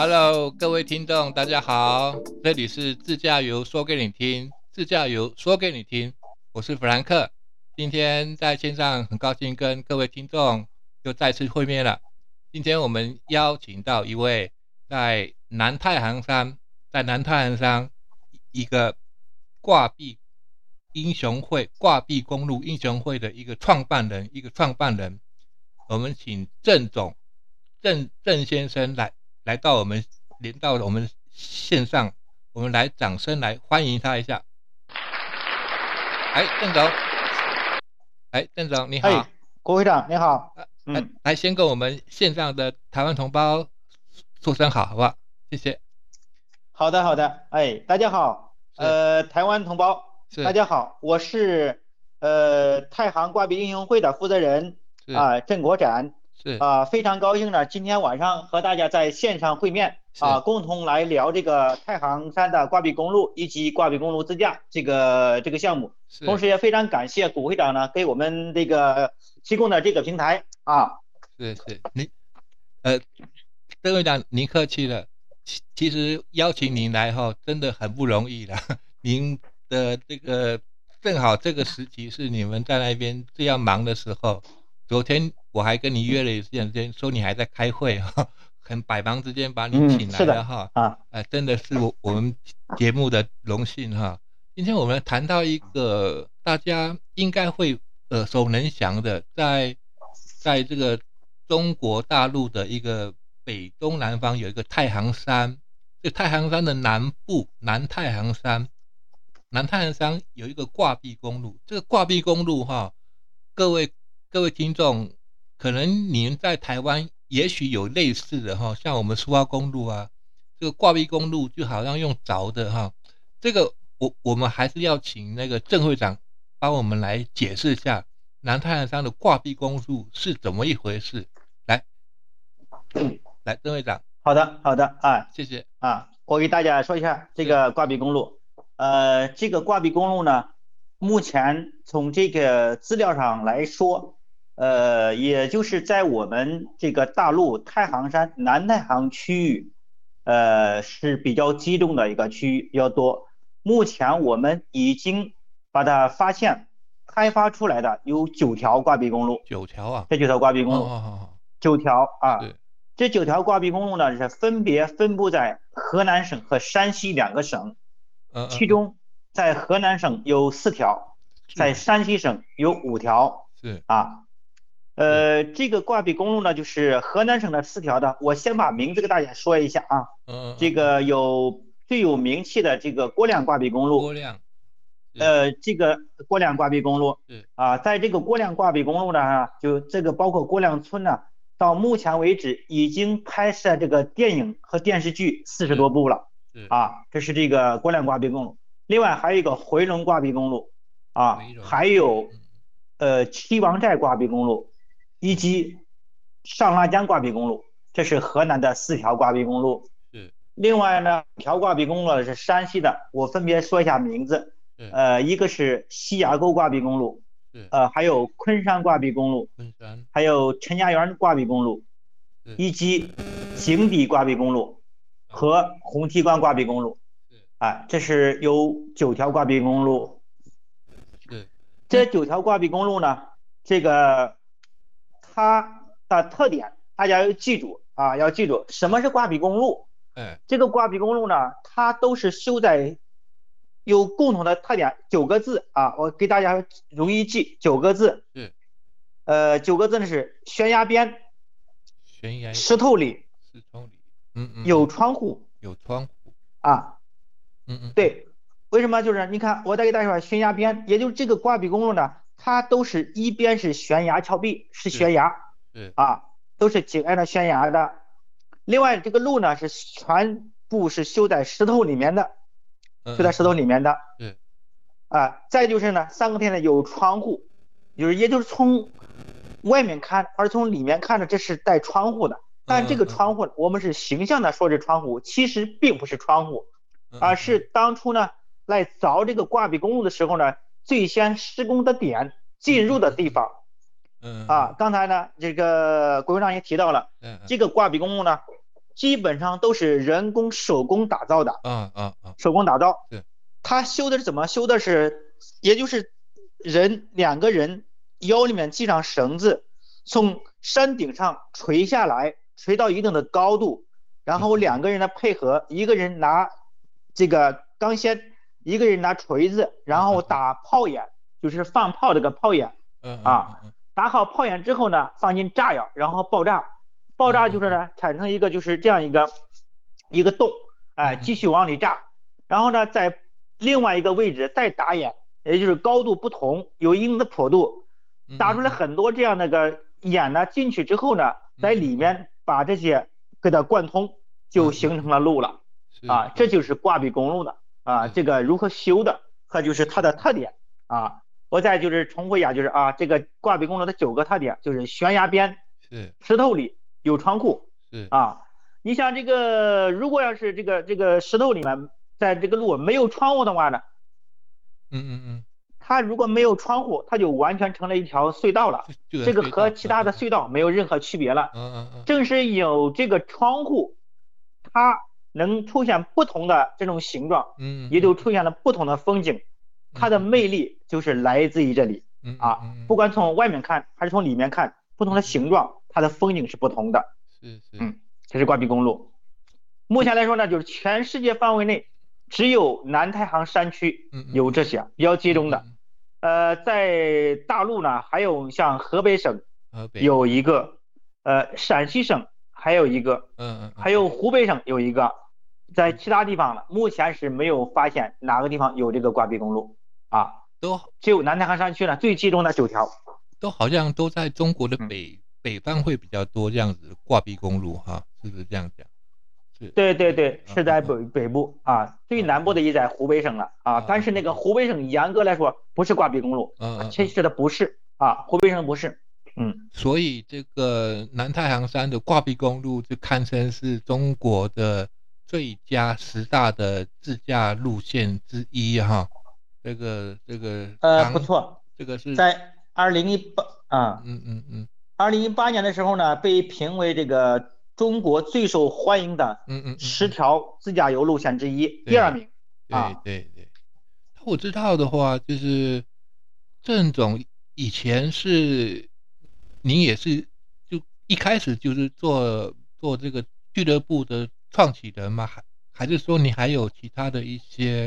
Hello，各位听众，大家好，这里是自驾游说给你听，自驾游说给你听，我是弗兰克。今天在线上很高兴跟各位听众又再次会面了。今天我们邀请到一位在南太行山，一个挂壁挂壁公路英雄会的一个创办人，我们请郑先生来到我们连到我们线上，我们来掌声来欢迎他一下。郑总你好。 郭会长你好。 来先跟我们线上的台湾同胞说声好，好不好？谢谢。 好的好的。大家好。台湾同胞大家好，我是太行挂壁英雄会的负责人郑国展。非常高兴呢，今天晚上和大家在线上会面共同来聊这个太行山的挂壁公路以及挂壁公路自驾这个项目。同时也非常感谢古会长呢给我们这个提供的这个平台您郑会长您客气了，其实邀请您来真的很不容易了。您的这个正好这个时期是你们在那边这样忙的时候，昨天我还跟你约了一时间，说你还在开会很百忙之间把你请来了真的是我们节目的荣幸今天我们谈到一个大家应该会耳熟能详的，在这个中国大陆的一个北东南方有一个太行山，这太行山的南部南太行山有一个挂壁公路。这个挂壁公路各位听众，可能你们在台湾也许有类似的像我们苏澳公路这个挂壁公路就好像用凿的这个我们还是要请那个郑会长帮我们来解释一下南太行山的挂壁公路是怎么一回事。来郑会长。 好的谢谢我给大家说一下这个挂壁公路。这个挂壁公路呢，目前从这个资料上来说，也就是在我们这个大陆太行山南太行区域，是比较集中的一个区域比较多。目前我们已经把它发现开发出来的有9条挂壁公路。 9条这9条挂壁公路9条这9条挂壁公路呢是分别分布在河南省和山西2个省。其中在河南省有4条，在山西省有5条。这个挂壁公路呢，就是河南省的4条的，我先把名字给大家说一下这个有最有名气的这个郭亮挂壁公路。这个郭亮挂壁公路在这个郭亮挂壁公路呢，就这个包括郭亮村呢，到目前为止已经拍摄这个电影和电视剧40多部了。这是这个郭亮挂壁公路。另外还有一个回龙挂壁公路还有七王寨挂壁公路以及上拉江挂壁公路。这是河南的4条挂壁公路。另外呢5条挂壁公路是山西的，我分别说一下名字。一个是西崖沟挂壁公路，还有昆山挂壁公路，还有陈家园挂壁公路，以及井底挂壁公路和红梯关挂壁公路。这是有9条挂壁公路。这9条挂壁公路呢，这个它的特点大家要记住什么是挂壁公路。这个挂壁公路呢，它都是修在有共同的特点，9个字我给大家容易记9个字。9个字呢是悬崖边，石头里，有窗户。对，为什么？就是你看，我再给大家说，悬崖边，也就是这个挂壁公路呢，它都是一边是悬崖峭壁，是悬崖都是紧挨着悬崖的。另外这个路呢是全部是修在石头里面的。再就是呢3个天呢有窗户，也就是从外面看而从里面看着这是带窗户的。但这个窗户我们是形象的说是窗户，其实并不是窗户，而是当初呢来凿这个挂壁公路的时候呢，最先施工的点进入的地方。刚才呢这个国会长也提到了，这个挂壁公路呢基本上都是人工手工打造的，手工打造。 对， 他修的是怎么修的是，也就是两个人腰里面系上绳子，从山顶上垂下来，垂到一定的高度，然后两个人的配合，一个人拿这个钢锨，一个人拿锤子，然后打炮眼，就是放炮这个炮眼打好炮眼之后呢，放进炸药，然后爆炸。爆炸就是呢，产生一个就是这样一个洞，继续往里炸，然后呢，在另外一个位置再打眼，也就是高度不同，有一定的坡度，打出来很多这样的个眼呢，进去之后呢，在里面把这些给它贯通，就形成了路了这就是挂壁公路的这个如何修的和就是它的特点我再就是重复一下，就是这个挂壁公路的9个特点，就是悬崖边，石头里。有窗户你想这个，如果要是这个石头里面，在这个路没有窗户的话呢，它如果没有窗户，它就完全成了一条隧道了，这个和其他的隧道没有任何区别了。正是有这个窗户，它能出现不同的这种形状，也就出现了不同的风景，它的魅力就是来自于这里不管从外面看还是从里面看，不同的形状。它的风景是不同的，这是挂壁公路。目前来说呢，就是全世界范围内只有南太行山区有这些比较集中的。在大陆呢，还有像河北省有一个，陕西省还有一个，还有湖北省有一个，在其他地方呢，目前是没有发现哪个地方有这个挂壁公路都只有南太行山区呢最集中的9条， 都好像都在中国的北方会比较多这样子挂壁公路是不是这样讲？ 对，是在北部最南部的也在湖北省了但是那个湖北省严格来说不是挂壁公路其实的不是湖北省不是所以这个南太行山的挂壁公路就堪称是中国的最佳10大的自驾路线之一这个不错， 这个是在2018年的时候呢，被评为这个中国最受欢迎的10条自驾游路线之一，第2名。 对。我知道的话，就是郑总以前是您也是就一开始就是做这个俱乐部的创启人吗？还是说你还有其他的一些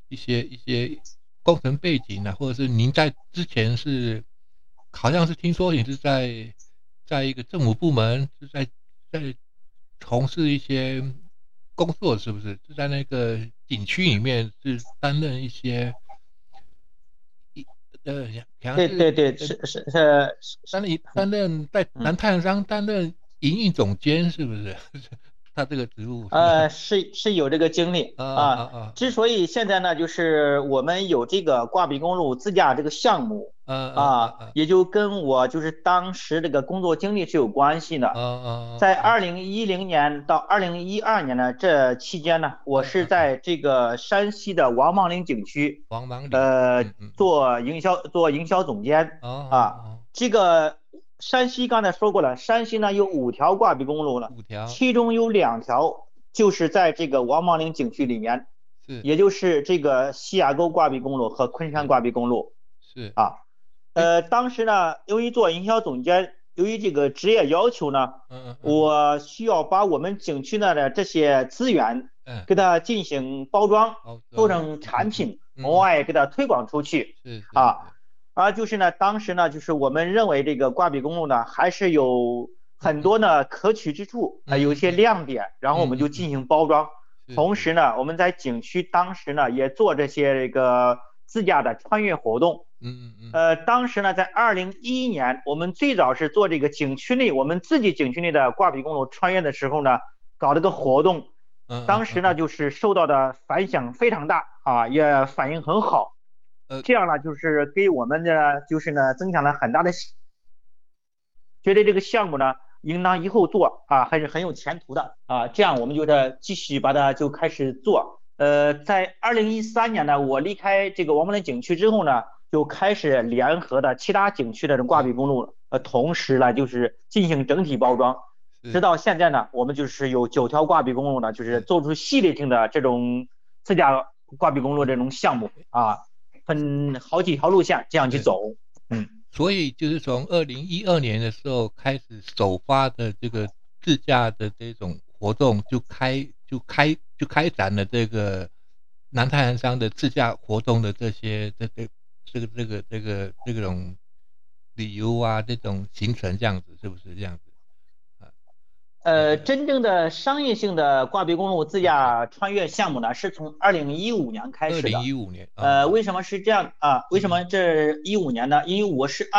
工程背景呢？或者是您在之前是？好像是听说你是在一个政府部门是在从事一些工作，是不是？是在那个景区里面是担任一些对，是担任在南太行山担任营运总监，是不是？他这个职务是有这个经历之所以现在呢，就是我们有这个挂壁公路自驾这个项目也就跟我就是当时这个工作经历是有关系的。在2010年到2012年的这期间呢，我是在这个山西的王莽岭景区做营销总监这个。山西刚才说过了，山西呢有5条挂壁公路了，5条，其中有2条就是在这个王莽岭景区里面，也就是这个西崖沟挂壁公路和昆山挂壁公路，当时呢，由于做营销总监，由于这个职业要求呢，我需要把我们景区内的这些资源给它进行包装，做成产品，往外给它推广出去，就是呢，当时呢，就是我们认为这个挂壁公路呢，还是有很多呢可取之处有一些亮点，然后我们就进行包装。同时呢，我们在景区当时呢也做这些这个自驾的穿越活动。当时呢，在2011年，我们最早是做这个景区内我们自己景区内的挂壁公路穿越的时候呢，搞这个活动。当时呢，就是受到的反响非常大也反应很好。这样呢，就是给我们的就是呢增强了很大的，觉得这个项目呢应当以后做还是很有前途的这样我们就是继续把它就开始做。在2013年呢，我离开这个王莽岭景区之后呢，就开始联合的其他景区的挂壁公路同时呢就是进行整体包装。 直到现在呢，我们就是有9条挂壁公路呢，就是做出系列性的这种自驾挂壁公路这种项目啊，分好几条路线这样去走。 所以就是从2012年的时候开始首发的这个自驾的这种活动，就开展了这个南太平山的自驾活动的这种旅游啊，这种行程，这样子是不是这样子？ 真正的商业性的挂壁公路自驾穿越项目呢，是从2015年开始的。 2015年。 为什么是这样啊？为什么这15年呢？因为我是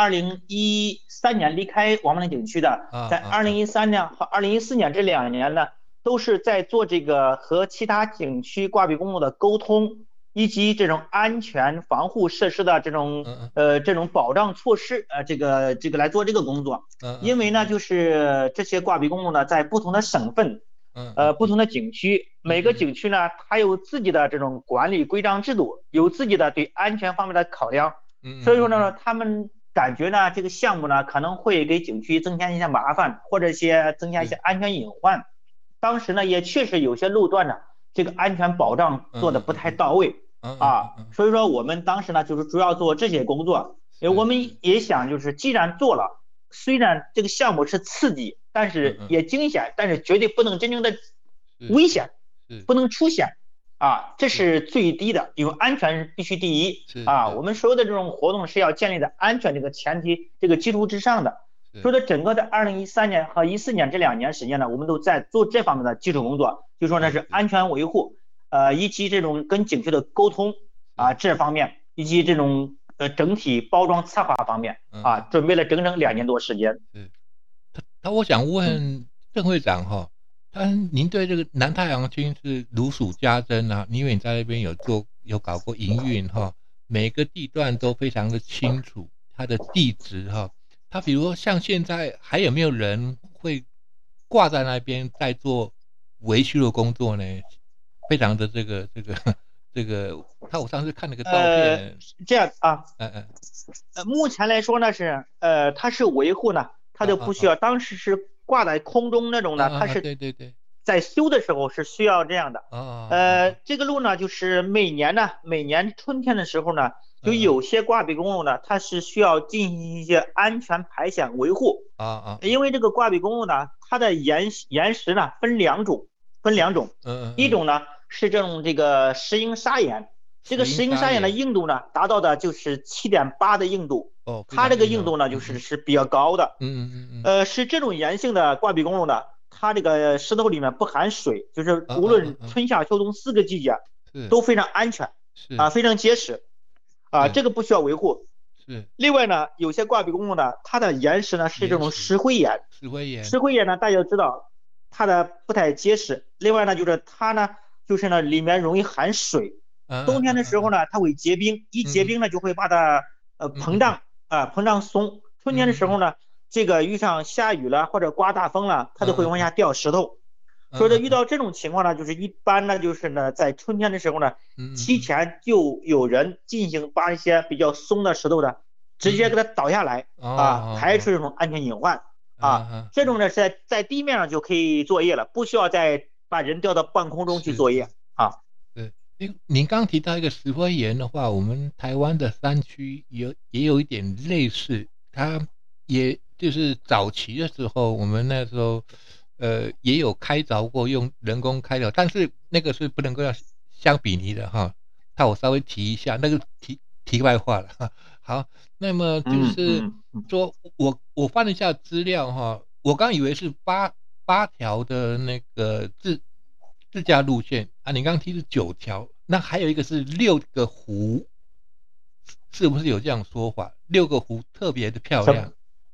2013年离开王八岭景区的，在2013年和2014年这2年呢，都是在做这个和其他景区挂壁公路的沟通，以及这种安全防护设施的这种保障措施，这个来做这个工作。因为呢，就是这些挂壁公路呢，在不同的省份，不同的景区，每个景区呢，它有自己的这种管理规章制度，有自己的对安全方面的考量。所以说呢，他们感觉呢，这个项目呢，可能会给景区增加一些麻烦，或者增加一些安全隐患。当时呢，也确实有些路段呢，这个安全保障做的不太到位所以说我们当时呢，就是主要做这些工作。我们也想，就是既然做了，虽然这个项目是刺激，但是也惊险，但是绝对不能真正的危险，不能出险这是最低的，因为安全必须第一我们所有的这种活动是要建立在安全这个前提、这个基础之上的。所以说，整个的2013年和14年这2年时间呢，我们都在做这方面的基础工作，就说呢是安全维护，以及这种跟景区的沟通这方面，以及这种整体包装策划方面准备了整整2年多时间。 那我想问郑会长您对这个南太阳区是如数家珍因为你在那边有搞过营运每个地段都非常的清楚，它的地址它比如说像现在还有没有人会挂在那边在做维修的工作呢？非常的这个，我上次看了个照片， 这样目前来说呢是它是维护呢，它就不需要，当时是挂在空中那种的，它是对， 在修的时候是需要这样的。这个路呢，就是每年春天的时候呢，就有些挂壁公路呢，它是需要进行一些安全排险维护因为这个挂壁公路呢，它的岩石呢分两种，一种呢是这个石英砂岩，这个石英砂岩的硬度呢达到的就是7.8的硬度它这个硬度呢就是比较高的是这种岩性的挂壁公路呢，它这个石头里面不含水，就是无论春夏秋冬4个季节都非常安全非常结实这个不需要维护。另外呢，有些挂壁公路呢，它的岩石呢是这种石灰岩呢，大家都知道它的不太结实。另外呢，就是它呢，里面容易含水，冬天的时候呢，它会结冰，一结冰呢就会把它膨胀松。春天的时候呢，这个遇上下雨了或者刮大风了，它就会往下掉石头。所以说遇到这种情况呢，就是一般呢，就是呢，在春天的时候呢，提前就有人进行把一些比较松的石头的直接给它倒下来排除这种安全隐患这种呢是在地面上就可以作业了，不需要再把人调到半空中去作业对，您刚提到一个石灰岩的话，我们台湾的山区也有一点类似，它也就是早期的时候，我们那时候也有开凿过，用人工开凿，但是那个是不能够相比拟的那我稍微提一下，那个题外话了好，那么就是说我翻了一下资料我刚以为是八条的那个自驾路线你刚提是9条，那还有一个是6个湖，是不是有这样说法？6个湖特别的漂亮。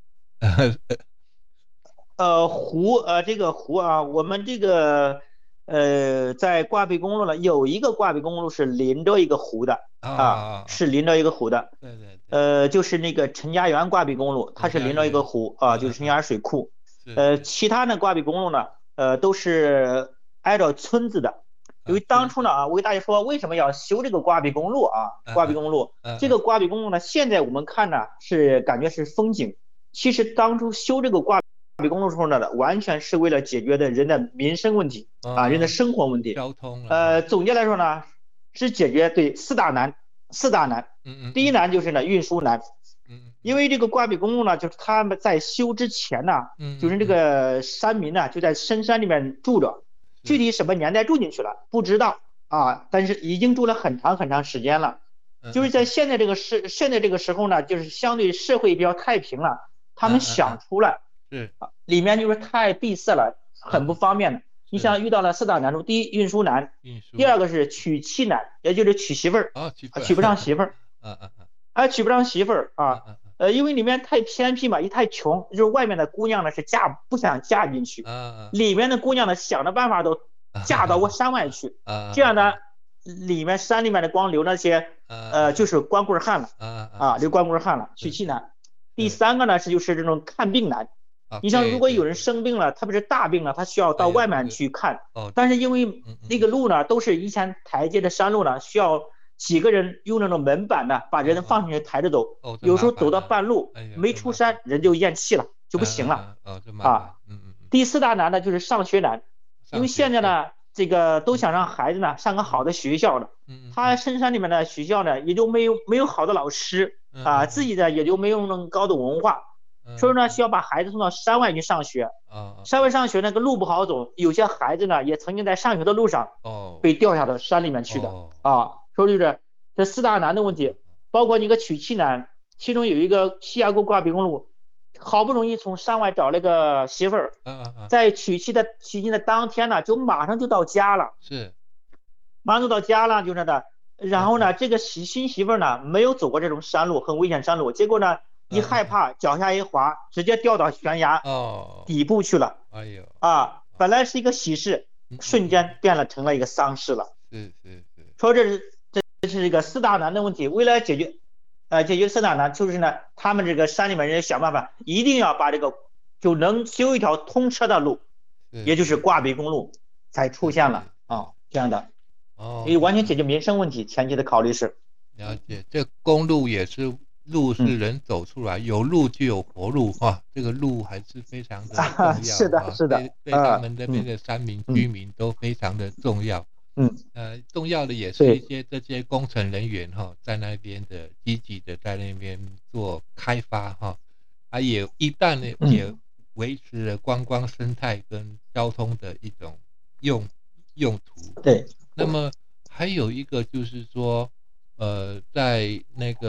这个湖我们这个在挂壁公路呢，有一个挂壁公路是临着一个湖的是临着一个湖的。 对， 就是那个陈家园挂壁公路，它是临着一个湖就是陈家园水库。其他的挂壁公路呢，都是挨着村子的。因为当初呢我给大家说为什么要修这个挂壁公路挂壁公路这个挂壁公路呢，现在我们看呢是感觉是风景，其实当初修这个挂比公路时候呢，完全是为了解决的人的民生问题啊，人的生活问题。 交通总结来说呢，是解决对四大难。第一难就是呢运输难。因为这个挂壁公路呢，就是他们在修之前呢，就是这个山民呢就在深山里面住着，具体什么年代住进去了不知道啊，但是已经住了很长很长时间了。就是在现在这个时候呢，就是相对社会比较太平了，他们想出来，里面就是太闭塞了，很不方便的。你像遇到了四大难处，第一运输难，第二个是娶妻难，也就是娶媳妇儿，娶不上媳妇儿，娶不上媳妇儿啊。因为里面太偏僻嘛，也太穷，就是外面的姑娘呢是不想嫁进去，里面的姑娘呢想的办法都嫁到山外去，这样呢，山里面的光留那些就是光棍汉了留光棍汉了，娶妻难。第三个呢就是这种看病难。你像如果有人生病了，特别是大病了，他需要到外面去看，但是因为那个路呢都是以前台阶的山路呢，需要几个人用那种门板呢把人放上去抬着走，有时候走到半路没出山人就咽气了，就不行了第四大难呢就是上学难，因为现在呢这个都想让孩子呢上个好的学校的，他深山里面的学校呢也就没有好的老师自己的也就没有那么高的文化，所以呢需要把孩子送到山外去上学山外上学那个路不好走，有些孩子呢也曾经在上学的路上被掉下到山里面去的所以就是这四大难的问题，包括一个娶妻难，其中有一个西崖沟挂壁公路，好不容易从山外找了个媳妇儿在娶妻的当天呢就马上就到家了，马上就到家了，就是的。然后呢这个新媳妇儿呢没有走过这种山路，很危险山路，结果呢一害怕脚下一滑，直接掉到悬崖底部去了本来是一个喜事，瞬间成了一个丧事了。说这是一个四大难的问题，为了解决四大难，就是呢他们这个山里面人想办法，一定要把这个就能修一条通车的路，也就是挂壁公路才出现了这样的也完全解决民生问题，前期的考虑是了解。这公路也是路是人走出来，有路就有活路这个路还是非常的重要是的对他们那边的山民居民都非常的重要重要的也是一些这些工程人员在那边的积极的在那边做开发也一旦呢也维持了观光生态跟交通的一种用途。 对， 那么还有一个就是说在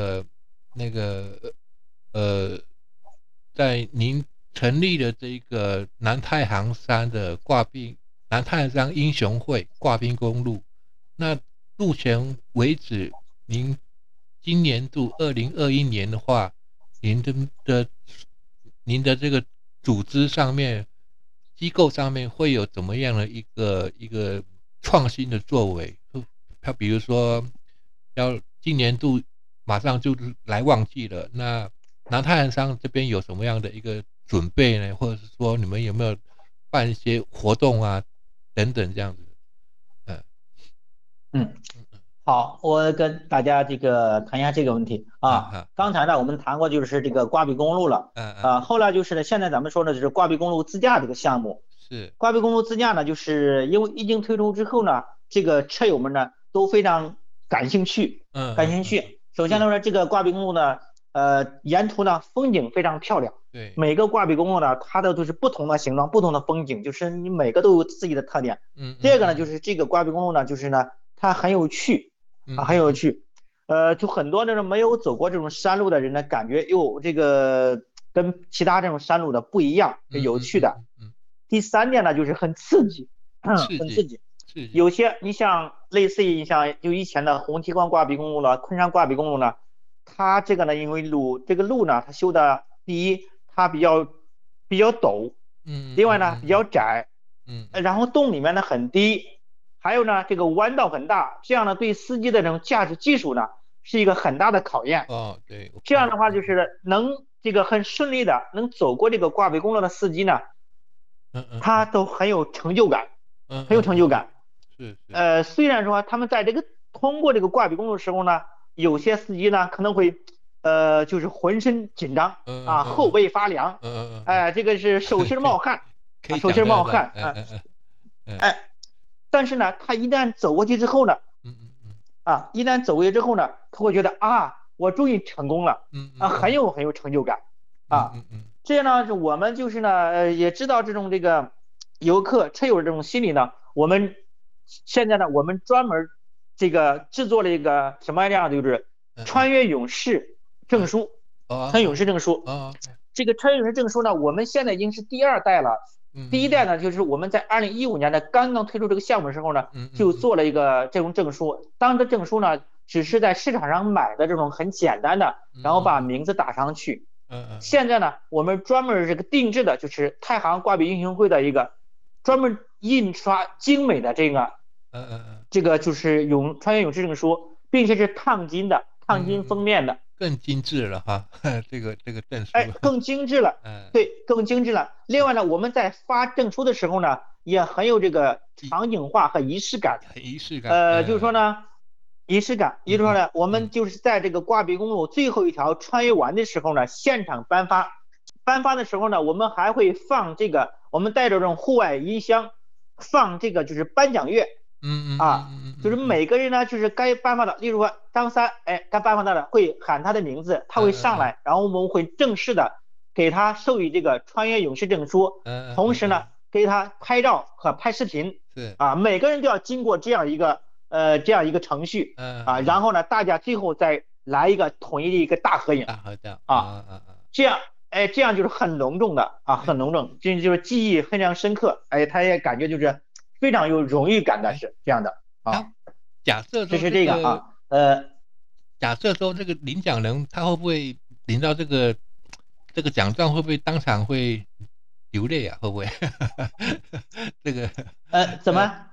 在您成立的这个南太行山的南太行山英雄会挂壁公路，那目前为止您今年度2021年的话，您的这个组织上面机构上面会有怎么样的一个创新的作为？他比如说今年度马上就来旺季了，那南太行山这边有什么样的一个准备呢？或者是说你们有没有办一些活动等等这样子？ 好，我跟大家这个谈一下这个问题刚才呢我们谈过就是这个挂壁公路了后来就是呢现在咱们说的就是挂壁公路自驾这个项目。挂壁公路自驾呢，就是因为一经推出之后呢，这个车友们呢都非常感兴趣首先呢这个挂壁公路呢沿途呢风景非常漂亮，每个挂壁公路呢它的都是不同的形状不同的风景，就是你每个都有自己的特点第二个呢就是这个挂壁公路呢就是呢它很有趣很有趣就很多那种没有走过这种山路的人呢感觉这个跟其他这种山路的不一样，是有趣的第三点呢就是很刺激很刺激有些你像类似于像就以前的红提关挂壁公路了昆山挂壁公路呢，它这个呢因为这个路呢它修的第一它比较陡另外呢比较窄然后洞里面呢很低，还有呢这个弯道很大，这样呢对司机的这种驾驶技术呢是一个很大的考验对， 这样的话就是能这个很顺利的能走过这个挂壁公路的司机呢他都很有成就感很有成就感虽然说他们在这个通过这个挂壁公路的时候呢，有些司机呢可能会就是浑身紧张啊，后背发凉，哎，这个是手心冒汗，手心冒汗啊，哎，但是呢，他一旦走过去之后呢，一旦走过去之后呢，他会觉得啊，我终于成功了，很有成就感啊，这样呢，我们就是呢，也知道这个游客车友的这种心理呢，我们现在呢，我们专门这个制作了一个什么样的，就是穿越勇士证书，穿越勇士证书，这个穿越勇士证书呢，我们现在已经是第2代了。第1代呢，就是我们在2015年的刚刚推出这个项目的时候呢，就做了一个这种证书。当这证书呢，只是在市场上买的这种很简单的，然后把名字打上去。现在呢，我们专门这个定制的，就是太行挂壁英雄会的一个专门印刷精美的这个就是穿越勇士证书，并且是烫金封面的。 更精致了哈，这个证书， 更精致了，对，更精致了。另外呢，我们在发证书的时候呢，也很有这个场景化和仪式感。就是说呢，仪式感，也就是说呢，我们就是在这个挂壁公路最后一条穿越完的时候呢，现场颁发。颁发的时候呢，我们还会放这个，我们带着这种户外音箱，放这个就是颁奖乐。就是每个人呢，就是该颁发的，例如说张三，该颁发的会喊他的名字，他会上来，然后我们会正式的给他授予这个穿越勇士证书，同时呢，给他拍照和拍视频，每个人都要经过这样一个程序，然后呢，大家最后再来一个统一的一个大合影，这样就是很隆重的很隆重，就是记忆非常深刻，他也感觉就是非常有荣誉感的，是这样的假设这是这个假设说这个领奖人他会不会领到这个奖状，会不会当场会流泪啊？会不会？这个怎么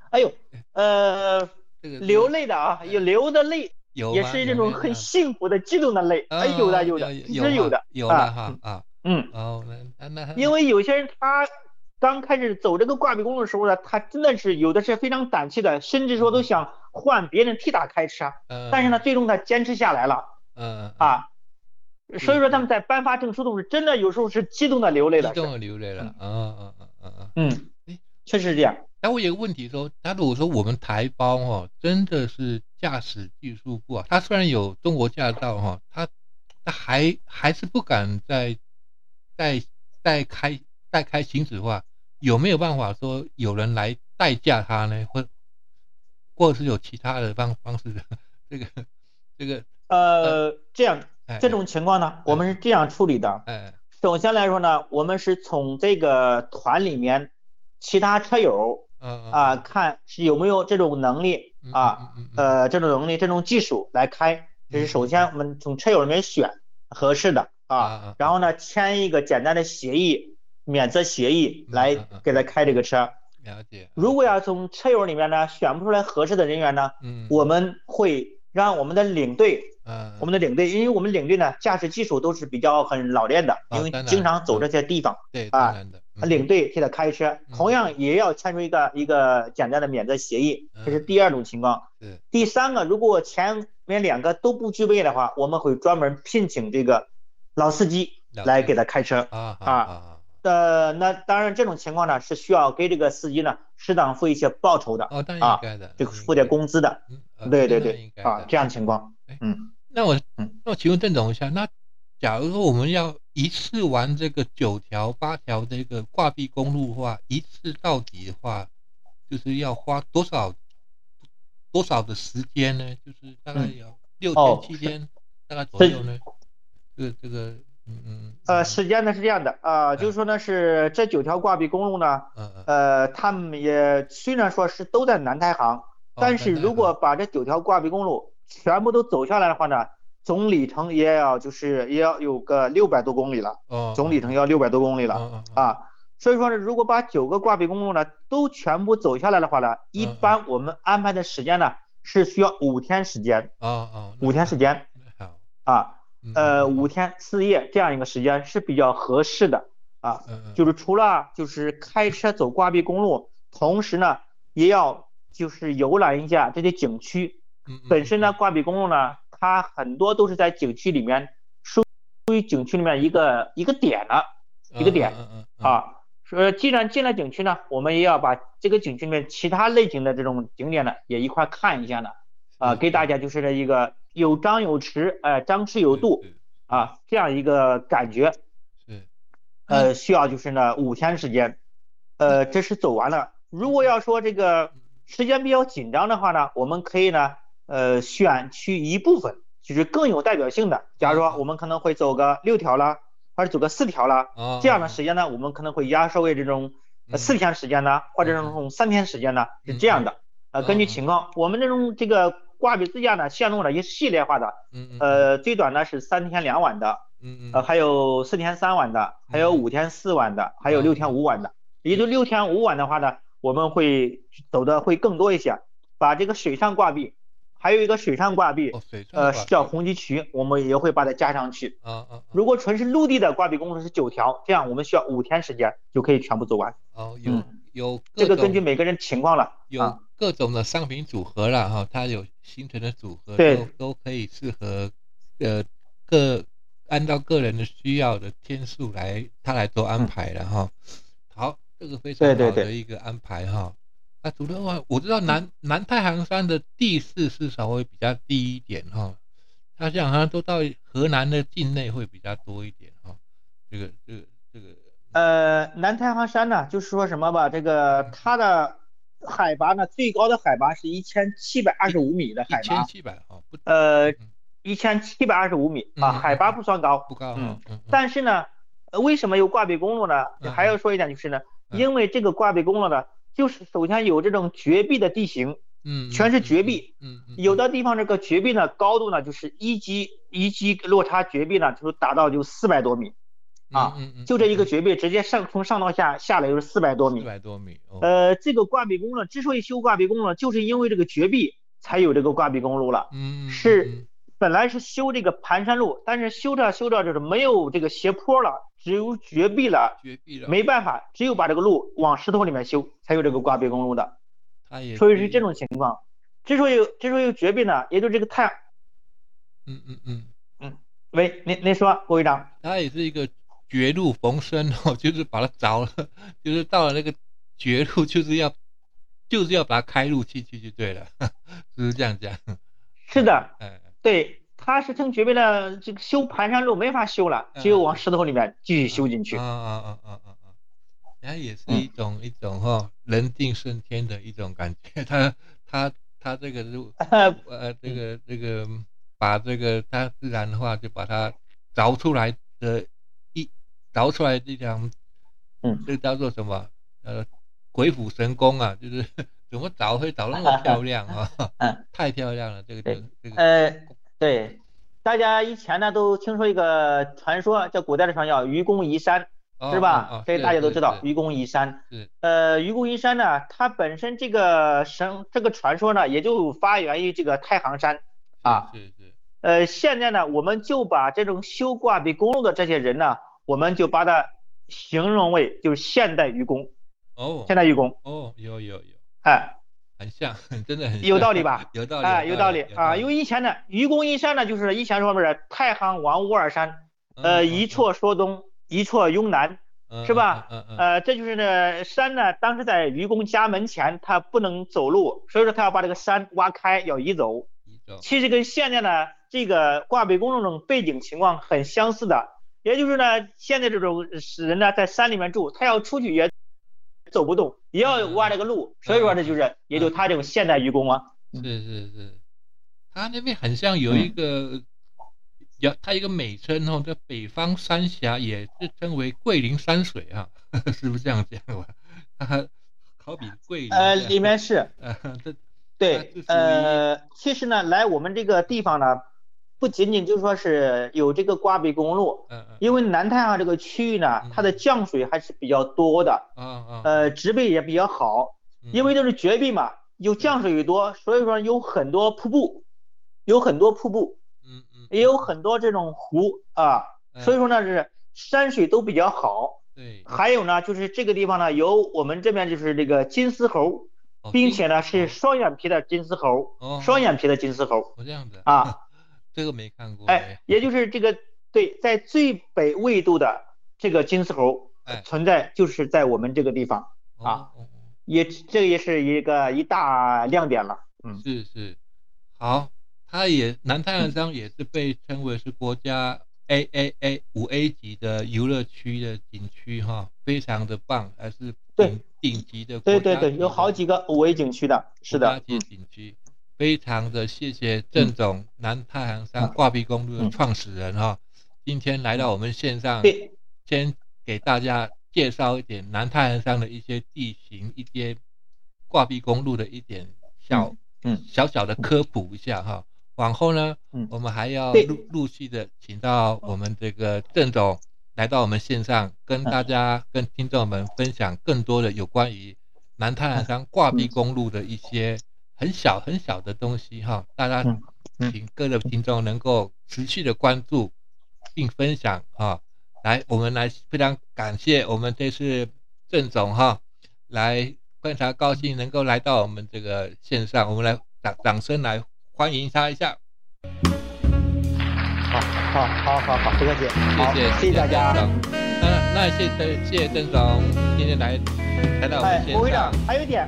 流泪的有流的泪，也是这种很幸福的激动的泪，有的，是有的因为有些人他刚开始走这个挂壁公路的时候呢，他真的是有的是非常胆怯的，甚至说都想换别人替他开车，但是呢，最终他坚持下来了，所以说他们在颁发证书的时候，真的有时候是激动的流泪了，确实是这样。 但我有个问题说，他如果说我们台胞真的是驾驶技术不好，他虽然有中国驾照他还是不敢再开行驶的话，有没有办法说有人来代驾他呢？或者是有其他的方式的？ 这种情况呢，我们是这样处理的。首先来说呢，我们是从这个团里面其他车友看是有没有这种能力这种能力、这种技术来开。这是首先我们从车友里面选合适的然后呢签一个简单的协议。免责协议来给他开这个车。 了解。 如果要从车友里面呢选不出来合适的人员呢，我们会让我们的领队，因为我们领队呢驾驶技术都是比较很老练的，因为经常走这些地方，领队替他开车，同样也要签署一个简单的免责协议，这是第2种情况。第3个，如果前面2个都不具备的话，我们会专门聘请这个老司机来给他开车那当然这种情况呢是需要给这个司机呢适当付一些报酬的这个付点工资的，对这样情况。 那我请问郑总一下，那假如说我们要一次玩这个9条8条这个挂壁公路的话，一次到底的话，就是要花多少的时间呢？就是大概有6天7天大概左右呢？这个时间呢是这样的就是说呢是这9条挂壁公路呢他们也虽然说是都在南太行，但是如果把这9条挂壁公路全部都走下来的话呢，总里程也要有个600多公里了，总里程要600多公里了所以说呢，如果把9个挂壁公路呢都全部走下来的话呢，一般我们安排的时间呢是需要5天时间5天时间5天4夜这样一个时间是比较合适的就是除了就是开车走挂壁公路，同时呢也要就是游览一下这些景区。本身呢挂壁公路呢它很多都是在景区里面属于景区里面一个点了，一个点啊。说既然进了景区呢，我们也要把这个景区里面其他类型的这种景点呢也一块看一下呢，给大家就是一个有张有弛，张弛有度啊，这样一个感觉。需要就是呢5天时间，这是走完了。如果要说这个时间比较紧张的话呢，我们可以呢选去一部分，就是更有代表性的。假如说我们可能会走个6条啦，或者走个4条啦，这样的时间呢，我们可能会压缩为这种4天时间呢，或者这种3天时间呢，是这样的。根据情况，我们这个挂壁自驾呢，线路呢也是系列化的，最短呢是3天2晚的，还有4天3晚的，还有5天4晚的，还有6天5晚的。也就6天5晚的话呢，我们会走的会更多一些，把这个水上挂壁，还有一个水上挂壁，叫红旗渠，我们也会把它加上去。如果纯是陆地的挂壁公路是9条，这样我们需要5天时间就可以全部走完。 有这个根据每个人情况了， 有各种的商品组合了哈，它有形成的组合，都可以适合按照个人的需要的天数他来做安排了哈。好，这个非常好的一个安排哈。那除了我知道南太行山的地势是稍微比较低一点哈，它这样好像都到河南的境内会比较多一点哈。这个南太行山呢，就是说什么吧，这个它的海拔呢，最高的海拔是1725米的海拔，1725米啊，海拔不算高， 不高， 但是呢，为什么有挂壁公路呢？还要说一点就是呢，因为这个挂壁公路呢，就是首先有这种绝壁的地形，全是绝壁，有的地方这个绝壁呢，高度呢就是一级落差绝壁呢，就达到就400多米。就这一个绝壁，直接从上到下来就是400多米。这个挂壁公路之所以修挂壁公路，就是因为这个绝壁才有这个挂壁公路了。本来是修这个盘山路，但是修着就是没有这个斜坡了，只有绝壁了，没办法，只有把这个路往石头里面修，才有这个挂壁公路的。所以是这种情况。之所以有绝壁呢，也就是这个太阳。喂，您说，郭会长。 它也是一个绝路逢生哦，就是把它凿了，就是到了那个绝路，就是要把它开路进去就对了，是不是这样讲？ 是的，对，它是成绝壁了，这个修盘山路没法修了，只有往石头里面继续修进去。 它也是一种人定胜天的一种感觉，它这个路，这个把这个它自然的话就把它凿出来的这样，这叫做什么？鬼斧神工啊，就是怎么凿会凿那么漂亮啊？太漂亮了，这个。 对，大家以前呢都听说一个传说，叫古代的传说叫愚公移山，是吧？这个大家都知道，愚公移山。愚公移山呢，它本身这个传说呢，也就发源于这个太行山啊。现在呢，我们就把这种修挂壁公路的这些人呢，我们就把它形容为就是现代愚公。现代愚公。 有。很像，真的很像。 有道理吧？ 有道理啊！因为以前呢，愚公移山呢，就是以前说不是太行王五二山，一错说东，一错拥南，是吧？这就是呢山呢，当时在愚公家门前，他不能走路，所以说他要把这个山挖开，要移走。其实跟现在呢这个挂壁公路这种背景情况很相似的，也就是呢，现在这种人呢在山里面住，他要出去也走不动，也要挖这个路，所以说这就是也就他这种现代愚公啊。 是，他那边很像有一个，他一个美称哦，叫北方三峡，也是称为桂林山水啊，是不是这样讲吧？好比桂林。 里面是。对，其实呢，来我们这个地方呢，不仅仅就说是有这个挂壁公路，因为南太行这个区域呢，它的降水还是比较多的，植被也比较好，因为都是绝壁嘛，有降水多，所以说有很多瀑布，也有很多这种湖啊，所以说呢是山水都比较好。还有呢，就是这个地方呢，有我们这边就是这个金丝猴。并且呢是双眼皮的金丝猴，这样子啊， 这个没看过。 也就是这个对，在最北纬度的这个金丝猴存在，就是在我们这个地方啊，这也是一大亮点了。 是，好，它南太平山也是被称为是国家 5A 级的游乐区的景区哈，非常的棒，还是顶级的国家级的。 对，有好几个5A 景区的，是的。 国家级景区，非常的谢谢郑总，南太行山挂壁公路的创始人哈，今天来到我们线上，先给大家介绍一点南太行山的一些地形，一些挂壁公路的一点小小的科普一下哈。往后呢，我们还要陆续的请到我们这个郑总来到我们线上，跟大家跟听众们分享更多的有关于南太行山挂壁公路的一些很小的东西哈。大家请各位听众能够持续的关注并分享哈。我们来非常感谢我们这次郑总哈，来非常高兴能够来到我们这个线上，我们来掌声来欢迎他一下。 好，不客气，谢谢大家。 那谢谢郑总今天来到我们线上。会长， 还有一点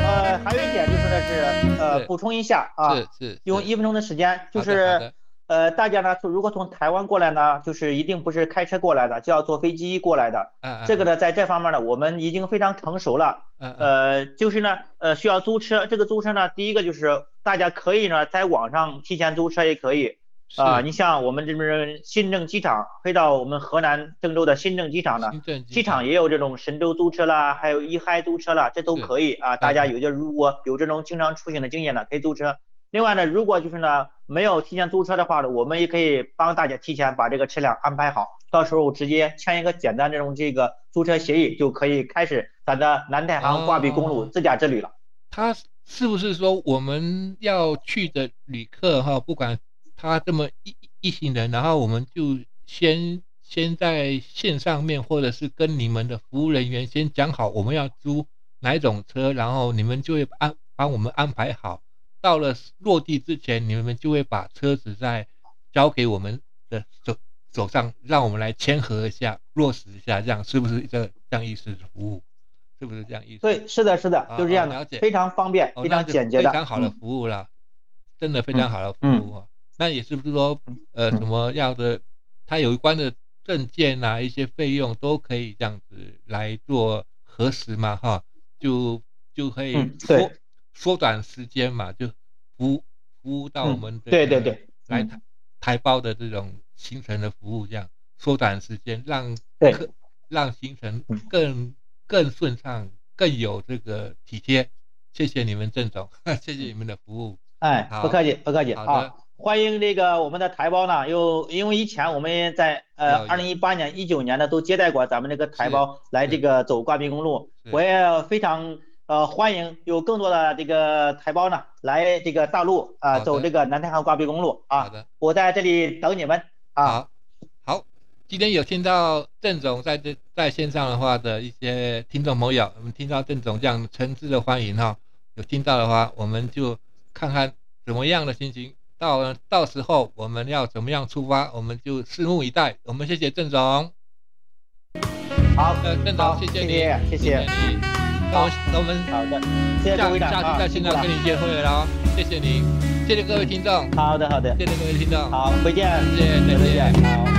就是补充一下啊， 是用1分钟的时间，就是大家呢，如果从台湾过来呢，就是一定不是开车过来的，就要坐飞机过来的。这个呢，在这方面呢，我们已经非常成熟了。就是呢，需要租车。这个租车呢，第一个就是大家可以呢在网上提前租车也可以。你像我们这边新郑机场飞到我们河南郑州的新郑机场呢，机场也有这种神州租车啦，还有一嗨租车啦，这都可以啊。大家如果有这种经常出行的经验呢，可以租车。另外呢，如果就是呢没有提前租车的话呢，我们也可以帮大家提前把这个车辆安排好，到时候直接签一个简单这种这个租车协议，就可以开始咱的南太行挂壁公路自驾之旅了。 他是不是说我们要去的旅客哈，不管他这么一行人，然后我们就先在线上面，或者是跟你们的服务人员先讲好我们要租哪一种车，然后你们就会帮我们安排好，到了落地之前，你们就会把车子再交给我们的手上，让我们来签合一下，落实一下，这样是不是这样意思的服务？是不是这样意思？ 对，是的，就是这样的，非常方便，非常简洁的， 非常好的服务了，真的非常好的服务。那也是不是说什么样的，它有关的证件啊，一些费用都可以这样子来做核实嘛哈，就可以缩短时间嘛，就服务到我们对来台胞的这种行程的服务，这样缩短时间，让行程更顺畅，更有这个体贴。谢谢你们郑总，谢谢你们的服务。 不客气。 好的。 欢迎这个我们的台胞呢，因为以前我们在2018年、19年呢都接待过咱们这个台胞来这个走挂壁公路，我也非常欢迎有更多的这个台胞呢来这个大陆走这个南太行挂壁公路啊。 好的， 我在这里等你们啊。 好，今天有听到郑总在线上的话的一些听众朋友，我们听到郑总这样诚挚的欢迎哈，有听到的话，我们就看看怎么样的心情。到时候我们要怎么样出发，我们就拭目以待。我们谢谢郑总。 好， 郑总，谢谢你， 谢谢你。我们好的，谢谢各位长， 下次再线上跟你约会了，谢谢你，谢谢各位听众。 好的， 谢谢各位听众。 好，回见， 再见。 好。